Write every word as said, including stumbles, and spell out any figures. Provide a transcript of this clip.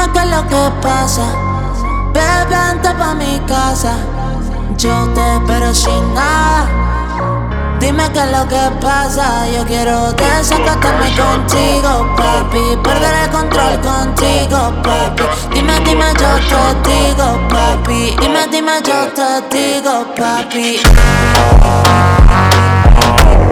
Dime qué es lo que pasa. Bebé, vente pa' mi casa. Yo te espero sin nada. Dime qué es lo que pasa. Yo quiero desacatarme contigo, papi. Perder el control contigo, papi. Dime, dime, yo te digo, papi. Dime, dime, yo te digo, papi.